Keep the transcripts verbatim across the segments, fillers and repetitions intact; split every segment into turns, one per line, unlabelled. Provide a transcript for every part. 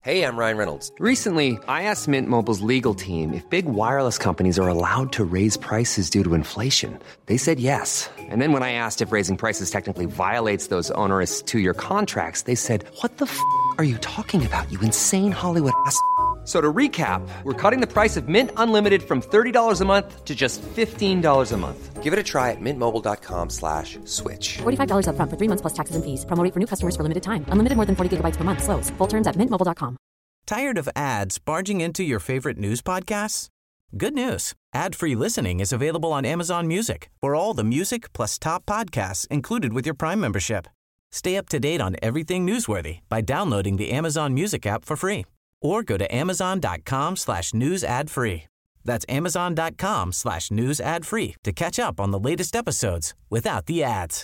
Hey, I'm Ryan Reynolds.
Recently, I asked Mint Mobile's legal team if big wireless companies are allowed to raise prices due to inflation. They said yes. And then when I asked if raising prices technically violates those onerous two-year contracts, they said, what the f*** are you talking about, you insane Hollywood ass f- So to recap, we're cutting the price of Mint Unlimited from thirty dollars a month to just fifteen dollars a month.
Give it a try at mintmobile.com slash switch.
forty-five dollars up front for three months plus taxes and fees. Promo rate for new customers for limited time. Unlimited more than forty gigabytes per month. Slows full terms at mint mobile dot com.
Tired of ads barging into your favorite news podcasts? Good news. Ad-free listening is available on Amazon Music for all the music plus top podcasts included with your Prime membership. Stay up to date on everything newsworthy by downloading the Amazon Music app for free. Or go to amazon.com slash news ad free. That's amazon.com slash news ad free to catch up on the latest episodes without the ads.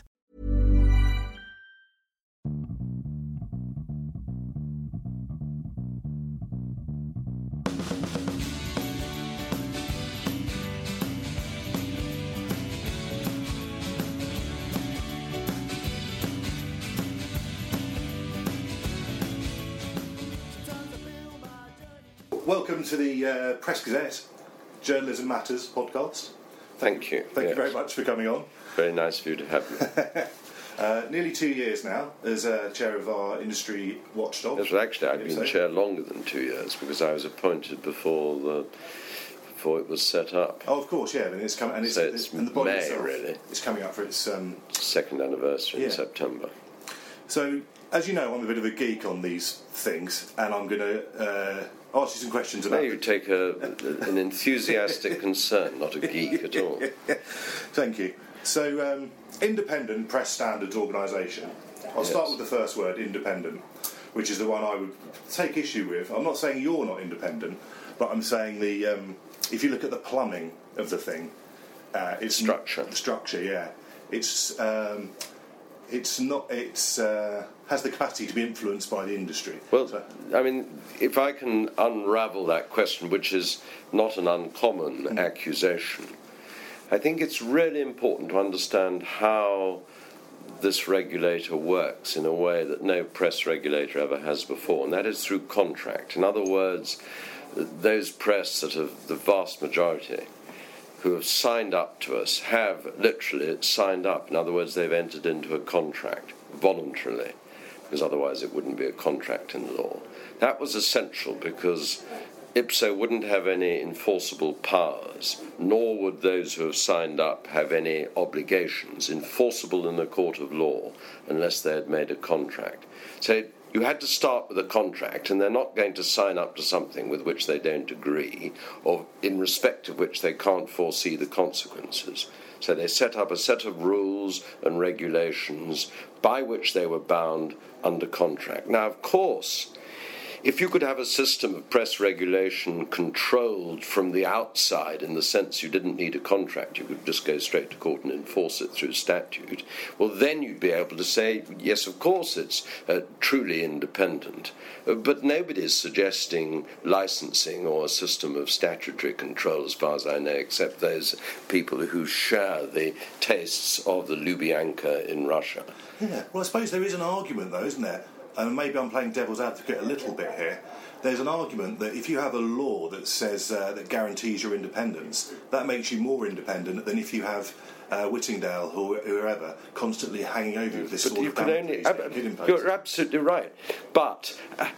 Welcome to the uh, Press Gazette Journalism Matters podcast.
Thank you.
Thank
yes.
you very much for coming on.
Very nice of you to have me.
uh, nearly two years now as uh, chair of our industry watchdog.
Yes, well, actually, I've been
so.
chair longer than two years because I was appointed before the before it was set up.
Oh, of course, yeah. I mean, it's coming, and it's,
so it's
and the body
May
itself,
really.
It's coming up for its um,
second anniversary
yeah.
in September.
So, as you know, I'm a bit of a geek on these things, and I'm going to uh, ask you some questions about.
Now you take a, an enthusiastic concern, not a geek at all.
Thank you. So, um, Independent Press Standards Organisation. I'll
yes.
start with the first word, independent, which is the one I would take issue with. I'm not saying you're not independent, but I'm saying the um, if you look at the plumbing of the thing, uh, it's
structure.
The structure, yeah. It's um, it's not. It's uh, has the capacity to be influenced by the industry.
Well,
so.
I mean, if I can unravel that question, which is not an uncommon mm. accusation, I think it's really important to understand how this regulator works in a way that no press regulator ever has before, and that is through contract. In other words, those press that have the vast majority who have signed up to us have literally signed up. In other words, they've entered into a contract voluntarily, because otherwise it wouldn't be a contract in law. That was essential because Ipso wouldn't have any enforceable powers, nor would those who have signed up have any obligations enforceable in the court of law unless they had made a contract. So you had to start with a contract, and they're not going to sign up to something with which they don't agree, or in respect of which they can't foresee the consequences. So they set up a set of rules and regulations by which they were bound under contract. Now, of course, if you could have a system of press regulation controlled from the outside, in the sense you didn't need a contract, you could just go straight to court and enforce it through statute, well, then you'd be able to say, yes, of course, it's uh, truly independent. Uh, but nobody's suggesting licensing or a system of statutory control, as far as I know, except those people who share the tastes of the Lubyanka in Russia.
Yeah, well, I suppose there is an argument, though, isn't there? And maybe I'm playing devil's advocate a little bit here. There's an argument that if you have a law that says uh, that guarantees your independence, that makes you more independent than if you have uh, Whittingdale or whoever constantly hanging over you with this
but
sort
you
of
can only,
damage.
ab- You're absolutely right. But uh,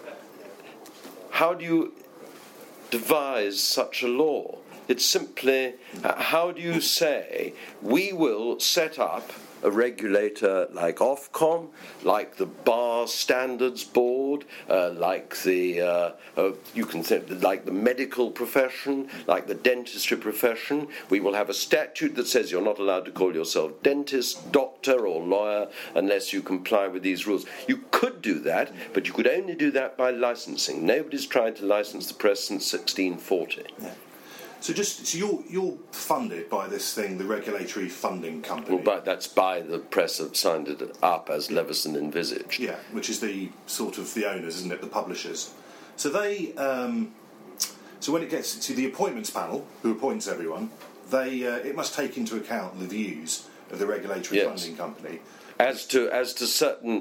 how do you devise such a law? It's simply, uh, how do you say, we will set up a regulator like Ofcom, like the Bar Standards Board, uh, like the uh, uh, you can think like the medical profession, like the dentistry profession. We will have a statute that says you're not allowed to call yourself dentist, doctor, or lawyer unless you comply with these rules. You could do that, but you could only do that by licensing. Nobody's tried to license the press since sixteen forty.
Yeah. So just so you're you're funded by this thing, the Regulatory Funding Company.
Well, but that's by the press that signed it up as Leveson envisaged.
Yeah, which is the sort of the owners, isn't it? The publishers. So they. Um, so when it gets to the appointments panel, who appoints everyone, they uh, it must take into account the views of the Regulatory
yes.
Funding Company
as to as to certain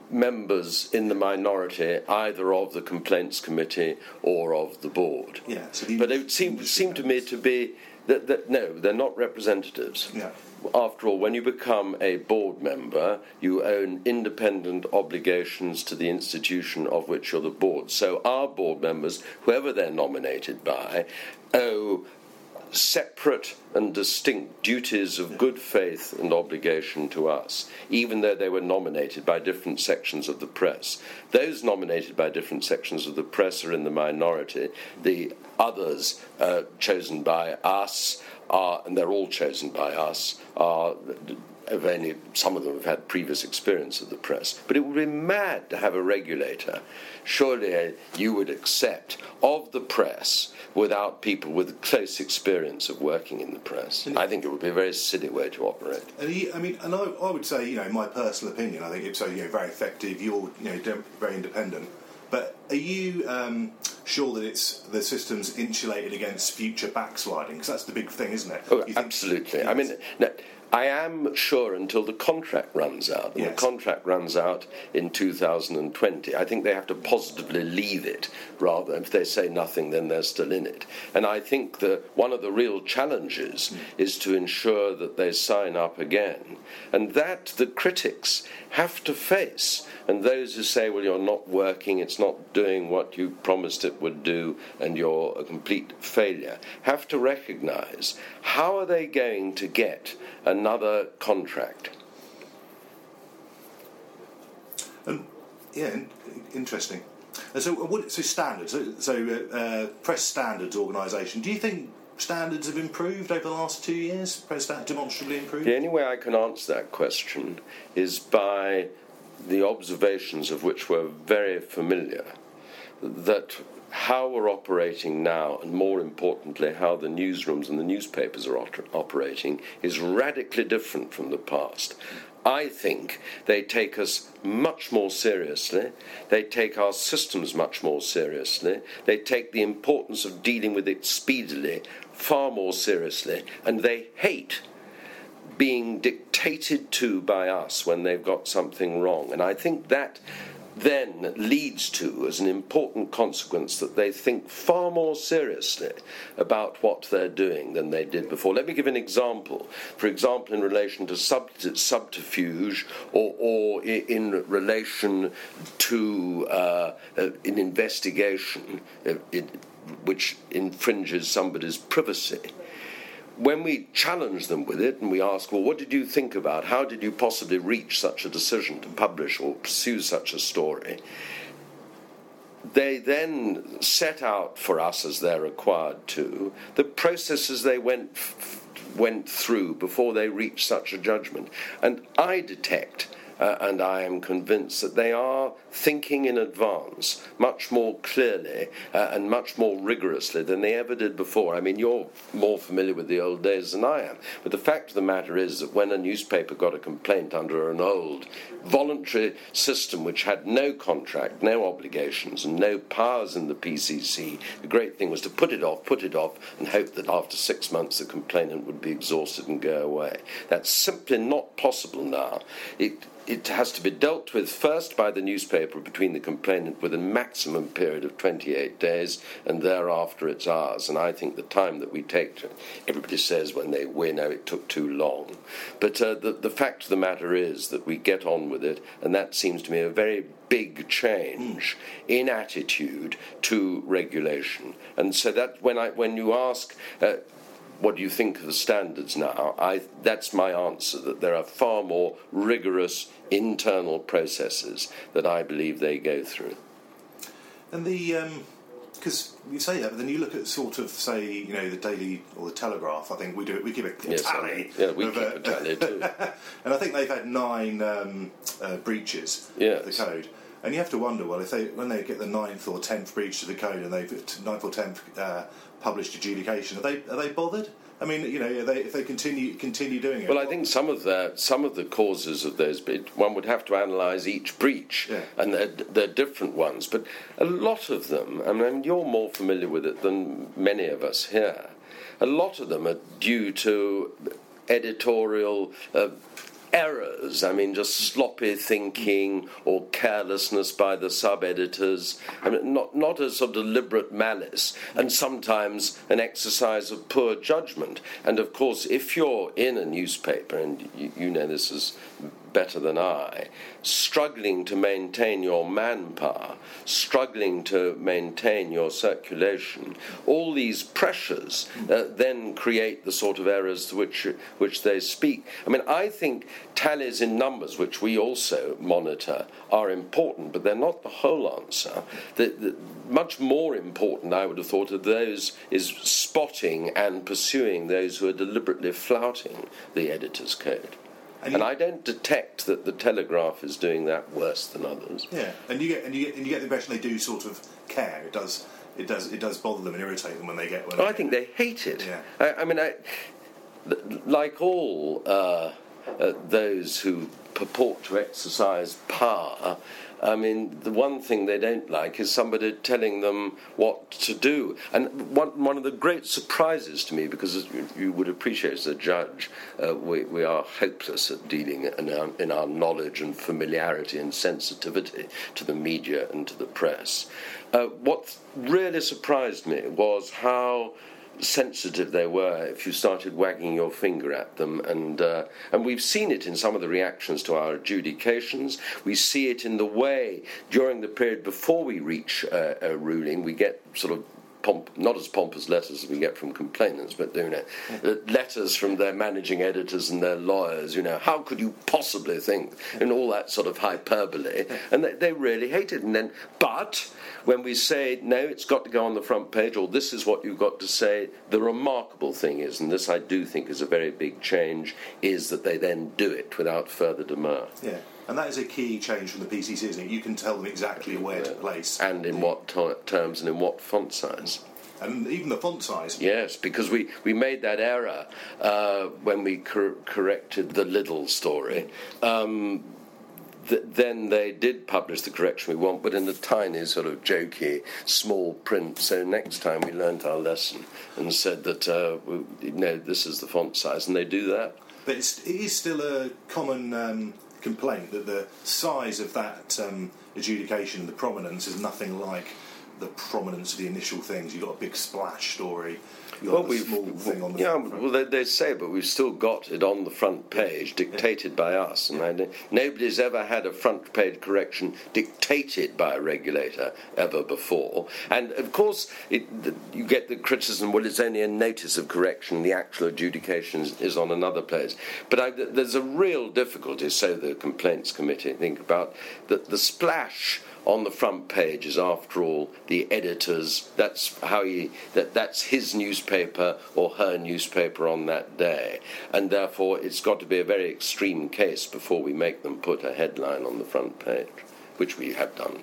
members in the minority either of the complaints committee or of the board.
Yeah, so the
but it seemed, seemed to me to be that, that no, they're not representatives.
Yeah.
After all, when you become a board member, you own independent obligations to the institution of which you're the board. So our board members, whoever they're nominated by, owe separate and distinct duties of good faith and obligation to us, even though they were nominated by different sections of the press. Those nominated by different sections of the press are in the minority. The others, uh, chosen by us, are, and they're all chosen by us, are have only, some of them have had previous experience of the press. But it would be mad to have a regulator, surely you would accept, of the press without people with close experience of working in the press. I think it would be a very silly way to operate.
And he, I mean, and I, I would say, you know, my personal opinion, I think it's so, you know, very effective. You're, you know, dem- very independent. But are you um, sure that it's the system's insulated against future backsliding? Because that's the big thing, isn't it?
Oh, absolutely. I mean, no, I am sure until the contract runs out. And
yes.
The contract runs out in two thousand twenty. I think they have to positively leave it, rather. If they say nothing, then they're still in it. And I think that one of the real challenges mm. is to ensure that they sign up again. And that the critics have to face. And those who say, well, you're not working, it's not doing what you promised it would do, and you're a complete failure, have to recognise, how are they going to get another contract?
Um, yeah, interesting. And so, what, so standards, so, so uh, Press Standards Organisation, do you think standards have improved over the last two years? Press Standards demonstrably improved?
The only way I can answer that question is by the observations of which we're very familiar, that how we're operating now, and more importantly, how the newsrooms and the newspapers are operating, is radically different from the past. I think they take us much more seriously, they take our systems much more seriously, they take the importance of dealing with it speedily far more seriously, and they hate being dictated to by us when they've got something wrong. And I think that then leads to, as an important consequence, that they think far more seriously about what they're doing than they did before. Let me give an example. For example, in relation to sub- subterfuge or, or in relation to uh, an investigation uh, it, which infringes somebody's privacy. When we challenge them with it and we ask, well, what did you think about, how did you possibly reach such a decision to publish or pursue such a story, they then set out for us, as they're required to, the processes they went f- went through before they reached such a judgment. And I detect, uh, and I am convinced, that they are thinking in advance much more clearly uh, and much more rigorously than they ever did before. I mean, you're more familiar with the old days than I am, but the fact of the matter is that when a newspaper got a complaint under an old voluntary system which had no contract, no obligations, and no powers in the P C C, the great thing was to put it off, put it off, and hope that after six months the complainant would be exhausted and go away. That's simply not possible now. It It has to be dealt with first by the newspaper between the complainant with a maximum period of twenty-eight days, and thereafter it's ours. And I think the time that we take to, everybody says when they win, oh, it took too long. But uh, the, the fact of the matter is that we get on with it, and that seems to me a very big change in attitude to regulation. And so that when I when you ask, Uh, what do you think of the standards now? I, that's my answer, that there are far more rigorous internal processes that I believe they go through.
And the, because um, you say that, but then you look at sort of, say, you know, the Daily or the Telegraph, I think we do it, we give it a
yes,
tally.
Yeah, we
of,
keep
uh,
a tally too.
And I think they've had nine um, uh, breaches
yes.
of the code. And you have to wonder, well, if they when they get the ninth or tenth breach of the code and they've ninth or tenth uh, published adjudication, are they are they bothered? I mean, you know, are they, if they continue continue doing it.
Well, I think some of the some of the causes of those, one would have to analyse each breach,
yeah.
and they're, they're different ones. But a lot of them, I mean, you're more familiar with it than many of us here. A lot of them are due to editorial Uh, errors, I mean, just sloppy thinking or carelessness by the sub-editors, I mean, not, not a sort of deliberate malice, and sometimes an exercise of poor judgment. And, of course, if you're in a newspaper, and you, you know this is better than I, struggling to maintain your manpower, struggling to maintain your circulation, all these pressures uh, then create the sort of errors to which, which they speak. I mean, I think tallies in numbers, which we also monitor, are important, but they're not the whole answer. The, the, much more important, I would have thought, of those is spotting and pursuing those who are deliberately flouting the editor's code. And, and I don't detect that the Telegraph is doing that worse than others.
Yeah, and you get and you get and you get the impression they do sort of care. It does it does it does bother them and irritate them when they get. When
oh,
they
I think they hate it.
Yeah.
I, I mean, I, like all uh, uh, those who purport to exercise power, I mean, the one thing they don't like is somebody telling them what to do. And one, one of the great surprises to me, because as you would appreciate as a judge, uh, we, we are hopeless at dealing in our, in our knowledge and familiarity and sensitivity to the media and to the press. Uh, what really surprised me was how sensitive they were if you started wagging your finger at them, and uh, and we've seen it in some of the reactions to our adjudications. We see it in the way during the period before we reach uh, a ruling we get sort of Pomp, not as pompous letters as we get from complainants, but you know, yeah. letters from their managing editors and their lawyers. You know, how could you possibly think, and all that sort of hyperbole, and they, they really hate it. And then, but when we say no, it's got to go on the front page, or this is what you've got to say, the remarkable thing is, and this I do think is a very big change, is that they then do it without further demur.
Yeah. And that is a key change from the P C C, isn't it? You can tell them exactly where to place.
And in what t- terms and in what font size.
And even the font size.
Yes, because we, we made that error uh, when we cor- corrected the Lidl story. Um, th- then they did publish the correction we want, but in a tiny sort of jokey, small print. So next time we learnt our lesson and said that, uh, we, no, this is the font size, and they do that.
But it's, it is still a common Um, complaint that the size of that um, adjudication, the prominence, is nothing like the prominence of the initial things. You've got a big splash story, you've got
well,
a small thing on the
yeah,
front.
well, they, they say, but we've still got it on the front page, dictated yeah. by us. And I, nobody's ever had a front page correction dictated by a regulator ever before. And, of course, it, the, you get the criticism, well, it's only a notice of correction, the actual adjudication is, is on another place. But I, there's a real difficulty, so the Complaints Committee think about, that the splash on the front page is, after all, the editor's. That's how he. That that's his newspaper or her newspaper on that day, and therefore it's got to be a very extreme case before we make them put a headline on the front page, which we have done.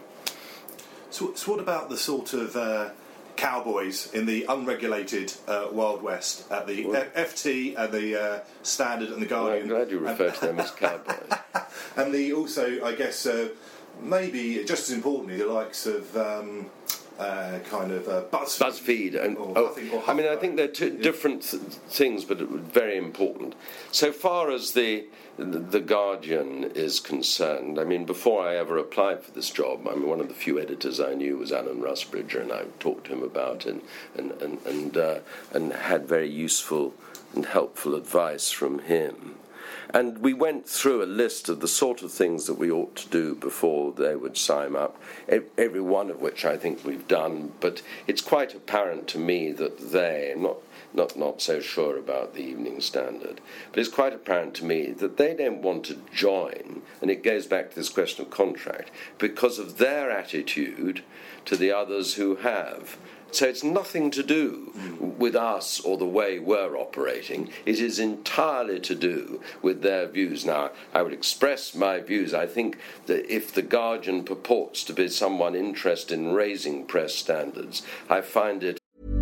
So, so what about the sort of uh, cowboys in the unregulated uh, Wild West at the well, F T and the uh, Standard and the Guardian?
Well, I'm glad you refer to them as cowboys.
And the also, I guess. Uh, Maybe just as importantly, the likes of um, uh, kind of uh, BuzzFeed.
BuzzFeed, and
or,
oh,
I, think, or
I mean, I think they're two different th- things, but very important. So far as the the Guardian is concerned, I mean, before I ever applied for this job, I mean, one of the few editors I knew was Alan Rusbridger, and I talked to him about it, and and and uh, and had very useful and helpful advice from him. And we went through a list of the sort of things that we ought to do before they would sign up, every one of which I think we've done. But it's quite apparent to me that they, not not not so sure about the Evening Standard, but it's quite apparent to me that they don't want to join, and it goes back to this question of contract, because of their attitude to the others who have. So it's nothing to do with us or the way we're operating. It is entirely to do with their views. Now, I would express my views. I think that if the Guardian purports to be someone interested in raising press standards, I find it...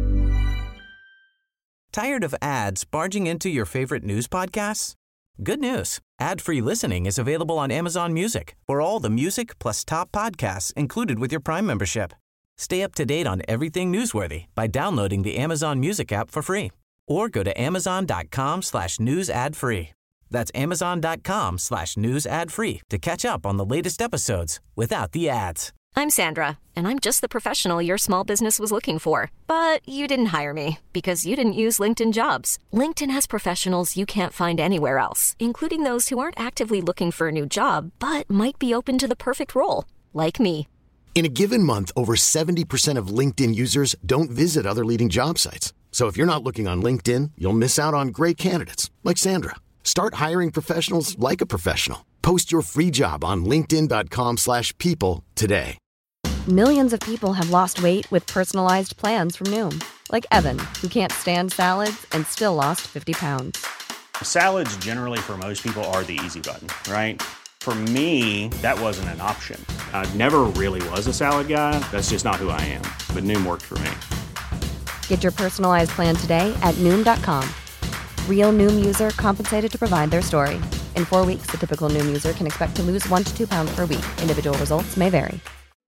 Tired of ads barging into your favorite news podcasts? Good news. Ad-free listening is available on Amazon Music for all the music plus top podcasts included with your Prime membership. Stay up to date on everything newsworthy by downloading the Amazon Music app for free, or go to amazon.com slash news ad free. That's amazon.com slash news ad free to catch up on the latest episodes without the ads.
I'm Sandra, and I'm just the professional your small business was looking for. But you didn't hire me because you didn't use LinkedIn Jobs. LinkedIn has professionals you can't find anywhere else, including those who aren't actively looking for a new job, but might be open to the perfect role, like me.
In a given month, over seventy percent of LinkedIn users don't visit other leading job sites. So if you're not looking on LinkedIn, you'll miss out on great candidates like Sandra. Start hiring professionals like a professional. Post your free job on linkedin.com slash people today.
Millions of people have lost weight with personalized plans from Noom. Like Evan, who can't stand salads and still lost fifty pounds.
Salads generally for most people are the easy button, right? For me, that wasn't an option. I never really was a salad guy. That's just not who I am. But Noom worked for me.
Get your personalized plan today at Noom dot com. Real Noom user compensated to provide their story. In four weeks, the typical Noom user can expect to lose one to two pounds per week. Individual results may vary.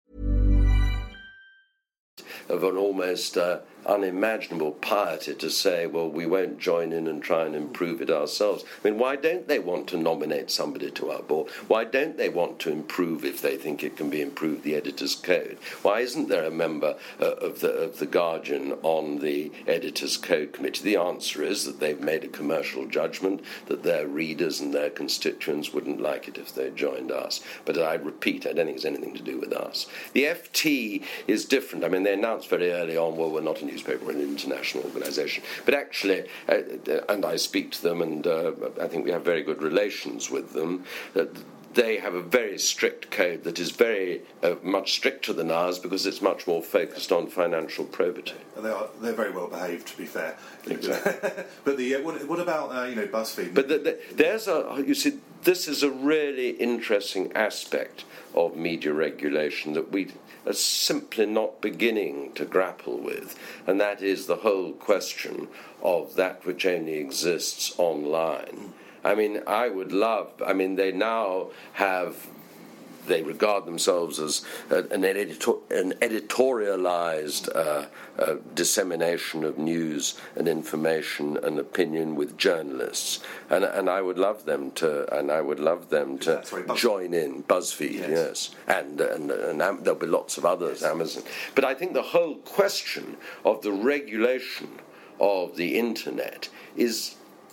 Of an almost uh, unimaginable piety to say, well, we won't join in and try and improve it ourselves. I mean, why don't they want to nominate somebody to our board? Why don't they want to improve, if they think it can be improved, the editor's code? Why isn't there a member uh, of the of the Guardian on the editor's code committee? The answer is that they've made a commercial judgment that their readers and their constituents wouldn't like it if they joined us. But I repeat, I don't think it's anything to do with us. The F T is different. I mean, they announced very early on, well, we're not a newspaper, we're an international organisation. But actually, uh, and I speak to them, and uh, I think we have very good relations with them, uh, they have a very strict code that is very uh, much stricter than ours because it's much more focused on financial probity.
They are, they're very well behaved, to be fair.
Exactly.
But the uh, what, what about uh, you know BuzzFeed?
But the, the, there's a you see, this is a really interesting aspect of media regulation that we are simply not beginning to grapple with, and that is the whole question of that which only exists online. I mean, I would love, I mean, they now have, they regard themselves as an, editor, an editorialized uh, uh, dissemination of news and information and opinion with journalists, and and I would love them to, and I would love them to
sorry, Buzz-
join in BuzzFeed, yes, yes. and and, and Am- there'll be lots of others, yes. Amazon. But I think the whole question of the regulation of the internet is,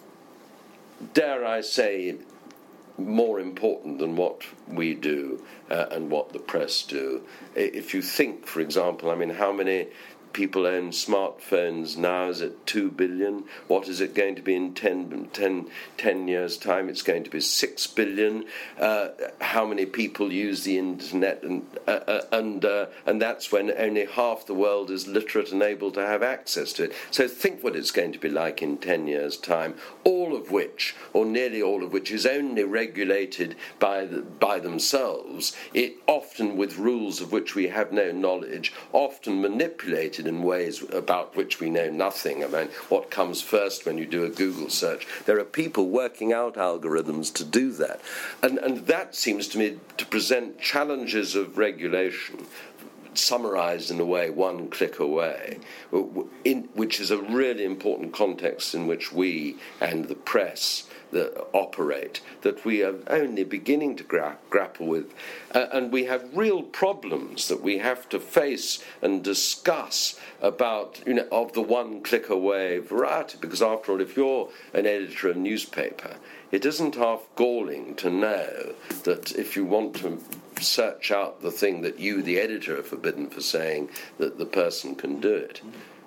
dare I say, more important than what we do uh, and what the press do. If you think, for example, I mean, how many people own smartphones now? Is it two billion? What is it going to be in ten, ten, ten years' time? It's going to be six billion. Uh, how many people use the internet? And uh, uh, and uh, and that's when only half the world is literate and able to have access to it. So think what it's going to be like in ten years' time, all of which, or nearly all of which, is only regulated by the, by themselves, it often with rules of which we have no knowledge, often manipulated in ways about which we know nothing. I mean, what comes first when you do a Google search? There are people working out algorithms to do that. And, and that seems to me to present challenges of regulation summarised in a way one click away, in, which is a really important context in which we and the press that operate, that we are only beginning to gra- grapple with. Uh, and we have real problems that we have to face and discuss about, you know, of the one-click away variety. Because after all, if you're an editor of a newspaper, it isn't half galling to know that if you want to search out the thing that you, the editor, are forbidden for saying, that the person can do it.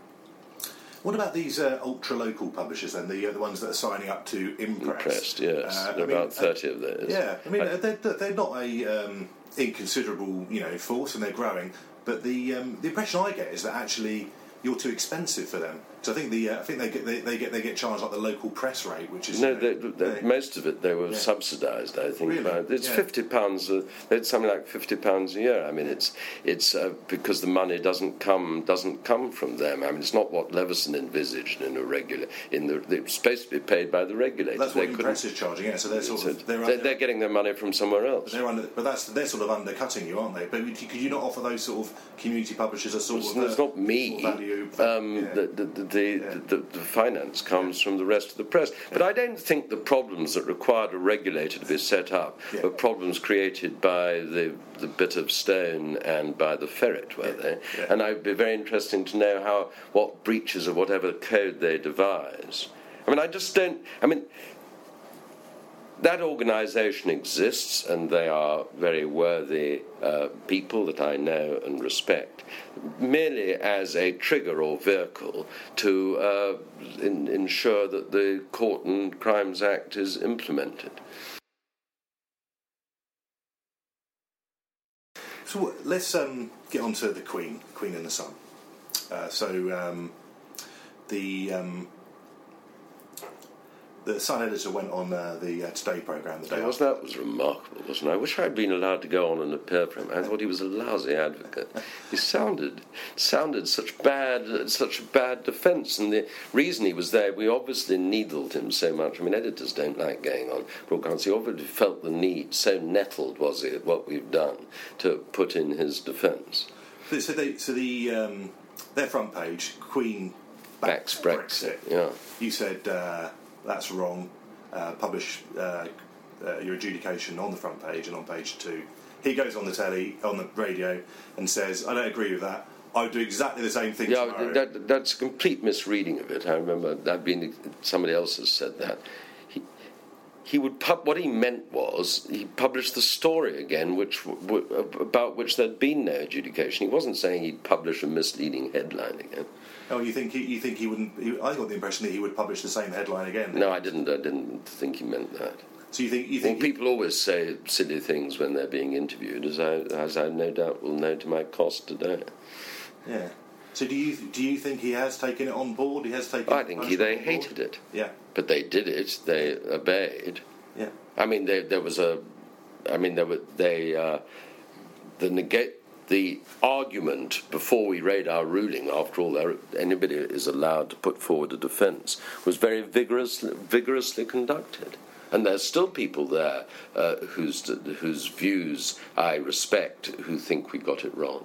What about these uh, ultra-local publishers then, the uh, the ones that are signing up to Imprest?
Imprest, yes.
Uh,
there are
I mean,
about thirty
uh,
of those.
Yeah, I mean,
I,
they're, they're not a um, inconsiderable, you know, force, and they're growing. But the um, the impression I get is that actually you're too expensive for them. So I think the uh, I think they get they, they get they get charged like the local press rate, which is
no,
you know,
they, they,
they,
most of it they were
yeah.
subsidised. I think
really?
by, it's
yeah.
fifty pounds. Uh, it's something like fifty pounds a year. I mean, it's it's uh, because the money doesn't come doesn't come from them. I mean, it's not what Leveson envisaged in a regular. In the it's supposed to be paid by the regulator.
That's what
they
Imprest is charging. Yeah, so they're sort
so
of they're,
they're, they're getting their money from somewhere else.
They're under, but that's they're sort of undercutting you, aren't they? But could you not offer those sort of community publishers a sort
it's,
of?
It's
uh,
not me.
Value,
um,
yeah.
the, the, the, the,
yeah.
the, the finance comes from the rest of the press. But I don't think the problems that required a regulator to be set up
yeah.
were problems created by the, the bit of stone and by the ferret, were
yeah.
they?
Yeah.
And it would be very interesting to know how what breaches of whatever code they devise. I mean, I just don't... I mean... That organisation exists, and they are very worthy uh, people that I know and respect, merely as a trigger or vehicle to uh, in, ensure that the Court and Crimes Act is implemented.
So let's um, get on to the Queen, Queen and the Sun. Uh, so um, the... Um, The Sun editor went on uh, the uh, Today programme the day
was,
after.
That was remarkable, wasn't it? I wish I'd been allowed to go on and appear for him. I thought he was a lousy advocate. He sounded sounded such bad, such a bad defence, and the reason he was there, we obviously needled him so much. I mean, editors don't like going on broadcast. He obviously felt the need, so nettled was he at what we've done, to put in his defence.
So, they, so the um, their front page, Queen backs,
backs Brexit.
Brexit.
Yeah,
you said. Uh, That's wrong. Uh, publish uh, uh, your adjudication on the front page and on page two. He goes on the telly, on the radio, and says, "I don't agree with that. I would do exactly the same thing
yeah,
tomorrow."
That, that's a complete misreading of it. I remember that being somebody else has said that. He, he would pub, what he meant was he published the story again, which w- about which there'd been no adjudication. He wasn't saying he'd publish a misleading headline again.
Oh, you think he, you think he wouldn't? He, I got the impression that he would publish the same headline again.
No, I didn't. I didn't think he meant that.
So you think? You think?
Well,
he,
people always say silly things when they're being interviewed, as I, as I no doubt will know to my cost today.
Yeah. So do you do you think he has taken it on board? He has taken.
I think he, they hated it.
Yeah.
But they did it. They obeyed.
Yeah.
I mean, there, there was a. I mean, there were they. Uh, the negate. The argument before we read our ruling, after all, there, anybody is allowed to put forward a defence, was very vigorously, vigorously conducted. And there's still people there uh, whose whose views I respect, who think we got it wrong.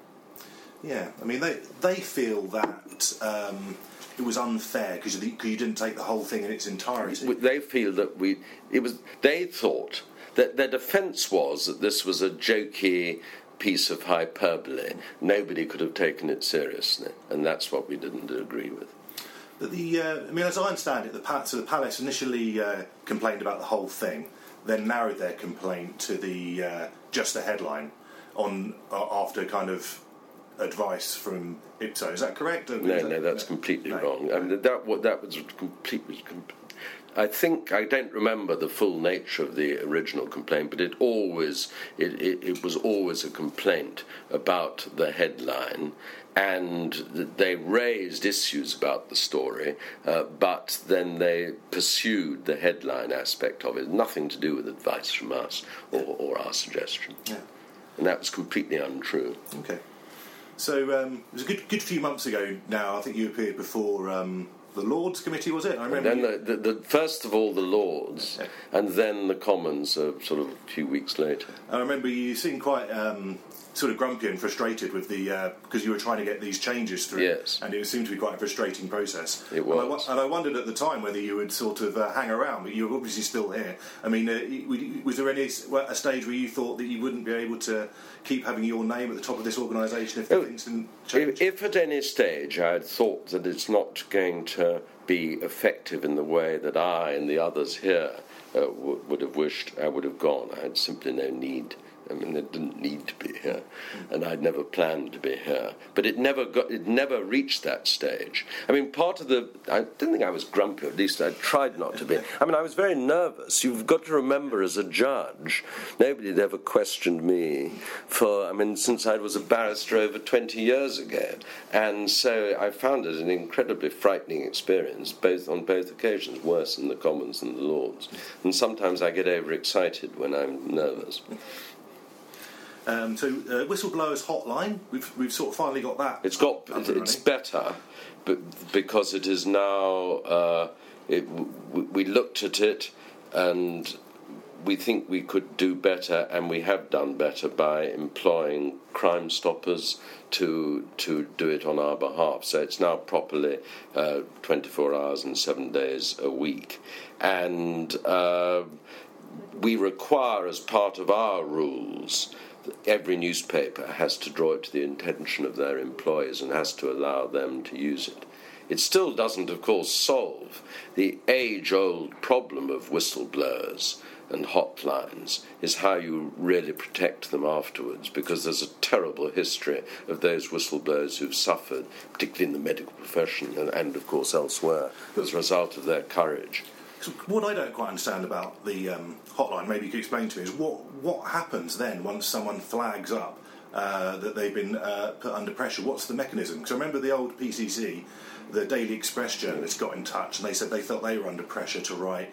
Yeah, I mean, they they feel that um, it was unfair because you, you didn't take the whole thing in its entirety.
They feel that we it was. They thought that their defence was that this was a jokey piece of hyperbole. Nobody could have taken it seriously, and that's what we didn't agree with.
But the, uh, I mean, as I understand it, the, pa- so the Palace initially uh, complained about the whole thing, then narrowed their complaint to the uh, just the headline on uh, after kind of advice from Ipso. Is that correct?
No,
that,
no, that's
no,
completely
no,
wrong.
No.
I mean, that what that was completely. Com- I think I don't remember the full nature of the original complaint, but it always it, it, it was always a complaint about the headline, and they raised issues about the story, uh, but then they pursued the headline aspect of it. Nothing to do with advice from us or, or our suggestion,
yeah.
And that was completely untrue.
Okay, so um, it was a good good few months ago now. I think you appeared before. Um, The Lords Committee, was it? I remember.
And then the, the, the first of all the Lords,
yeah.
And then the Commons, uh, sort of a few weeks later.
I remember you seemed quite um, sort of grumpy and frustrated with the uh, because you were trying to get these changes through,
yes.
And it seemed to be quite a frustrating process.
It was,
and I, and I wondered at the time whether you would sort of uh, hang around, but you're obviously still here. I mean, uh, was there any a stage where you thought that you wouldn't be able to keep having your name at the top of this organisation if
oh,
things didn't change?
If, if at any stage I had thought that it's not going to be effective in the way that I and the others here uh, w- would have wished I would have gone, I had simply no need. I mean, it didn't need to be here, and I'd never planned to be here. But it never got, it never reached that stage. I mean, part of the, I didn't think I was grumpy, at least I tried not to be. I mean, I was very nervous. You've got to remember, as a judge, nobody had ever questioned me for, I mean, since I was a barrister over twenty years ago. And so I found it an incredibly frightening experience, both on both occasions, worse in the Commons than the Lords. And sometimes I get overexcited when I'm nervous.
Um, so, uh, Whistleblowers Hotline, we've we've sort of finally got that.
It's got
up, up
it's better, but because it is now. Uh, it, w- we looked at it, and we think we could do better, and we have done better by employing Crime Stoppers to to do it on our behalf. So it's now properly uh, twenty-four hours and seven days a week. And uh, we require, as part of our rules, that every newspaper has to draw it to the attention of their employees and has to allow them to use it. It still doesn't, of course, solve the age-old problem of whistleblowers and hotlines, is how you really protect them afterwards, because there's a terrible history of those whistleblowers who've suffered, particularly in the medical profession and, and of course, elsewhere, as a result of their courage.
So what I don't quite understand about the um, hotline, maybe you could explain to me, is what, what happens then once someone flags up uh, that they've been uh, put under pressure? What's the mechanism? Because I remember the old P C C, the Daily Express journalists got in touch and they said they felt they were under pressure to write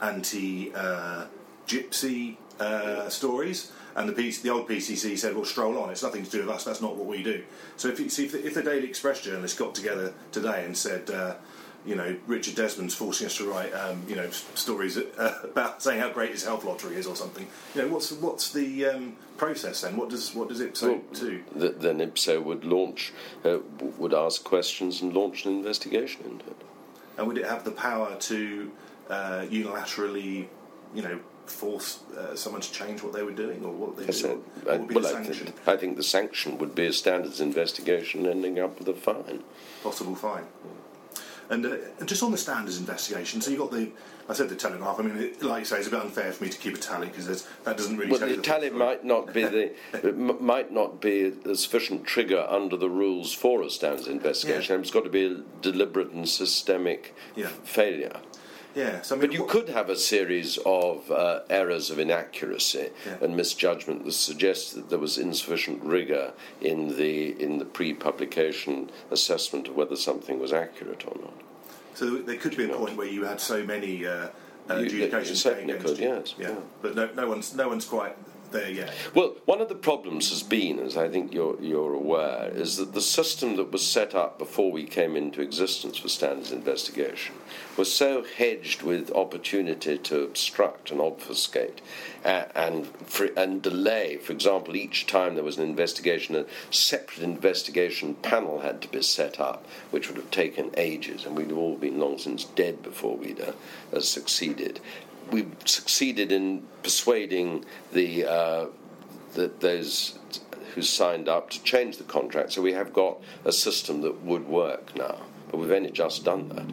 anti-gypsy uh, uh, stories, and the, P- the old P C C said, well, stroll on, it's nothing to do with us, that's not what we do. So if, you, see, if, the, if the Daily Express journalists got together today and said, uh, you know, Richard Desmond's forcing us to write, um, you know, stories uh, about saying how great his health lottery is or something, you know, what's what's the um, process then? What does what does IPSO well, do?
The, then IPSO would launch, uh, would ask questions and launch an investigation into it.
And would it have the power to uh, unilaterally, you know, force uh, someone to change what they were doing, or what they
yes,
do?
Uh,
what would be
well,
the
I
sanction?
think, I think the sanction would be a standards investigation ending up with a fine.
Possible fine. And uh, just on the standards investigation, so you got the, I said the Telegraph. I mean, it, like you say, it's a bit unfair for me to keep a tally because that doesn't really.
Well,
tell
the,
the
tally might not be the m- might not be a sufficient trigger under the rules for a standards investigation. Yeah. It's got to be a deliberate and systemic
yeah.
f- failure.
Yeah, so I mean,
but you
what...
could have a series of uh, errors of inaccuracy yeah. and misjudgment that suggests that there was insufficient rigour in the in the pre-publication assessment of whether something was accurate or not.
So there could be a point where you had so many uh, uh,
you,
adjudications
you
against
could,
you.
Yes,
yeah.
yeah.
But no, no one's no one's quite there yet.
Well, one of the problems has been, as I think you're, you're aware, is that the system that was set up before we came into existence for standards investigation was so hedged with opportunity to obstruct and obfuscate uh, and for, and delay. For example, each time there was an investigation, a separate investigation panel had to be set up, which would have taken ages, and we'd have all been long since dead before we'd uh, uh, succeeded. We succeeded in persuading the, uh, the those who signed up to change the contract, so we have got a system that would work now, but we've only just done that.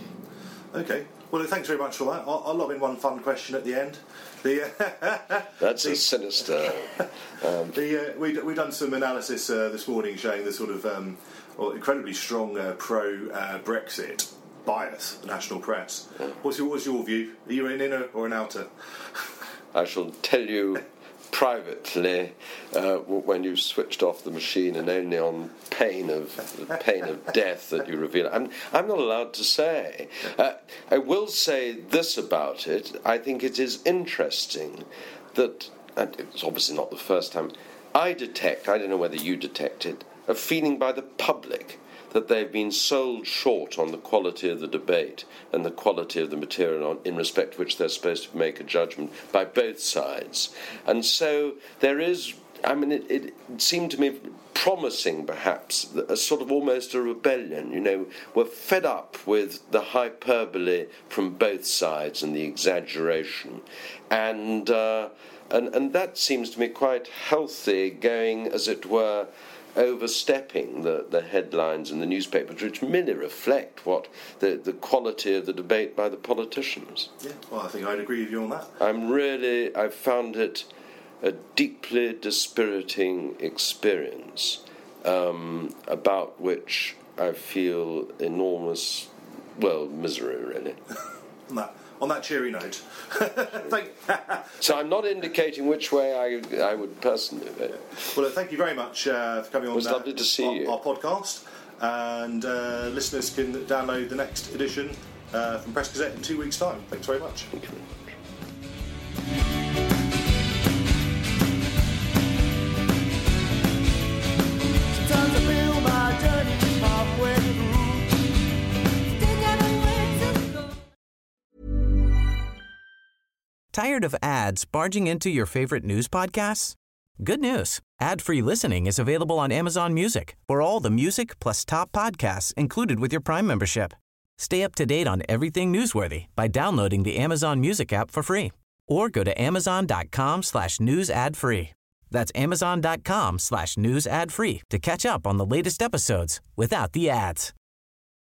Okay. Well, thanks very much for that. I'll, I'll lob in one fun question at the end. The, uh,
That's
the,
a sinister... Um,
the, uh, we, we've done some analysis uh, this morning showing the sort of um, well, incredibly strong uh, pro-Brexit uh, bias, the national press. Yeah. What's your, what's your view? Are you an inner or an outer?
I shall tell you privately uh, when you've switched off the machine, and only on pain of pain of death that you reveal it. I'm, I'm not allowed to say. Uh, I will say this about it. I think it is interesting that, and it's obviously not the first time, I detect, I don't know whether you detect it, a feeling by the public that they've been sold short on the quality of the debate and the quality of the material on, in respect to which they're supposed to make a judgment by both sides. And so there is, I mean, it, it seemed to me promising, perhaps, a sort of almost a rebellion. You know, we're fed up with the hyperbole from both sides and the exaggeration. And, uh, and, and that seems to me quite healthy, going, as it were, overstepping the, the headlines in the newspapers, which merely reflect what the, the quality of the debate by the politicians.
Yeah, well, I think I'd agree with you on that.
I'm really, I've found it a deeply dispiriting experience um, about which I feel enormous, well, misery, really.
on, that, on that cheery note. Thank
so I'm not indicating which way I, I would personally vote.
Well, thank you very much uh, for coming on.
It was
uh,
lovely to see
our,
you.
Our podcast, and uh, listeners can download the next edition uh, from Press Gazette in two weeks' time. Thanks very much.
Thank you very much.
Tired of ads barging into your favorite news podcasts? Good news. Ad-free listening is available on Amazon Music for all the music plus top podcasts included with your Prime membership. Stay up to date on everything newsworthy by downloading the Amazon Music app for free or go to amazon.com slash news ad free. That's amazon.com slash news ad free to catch up on the latest episodes without the ads.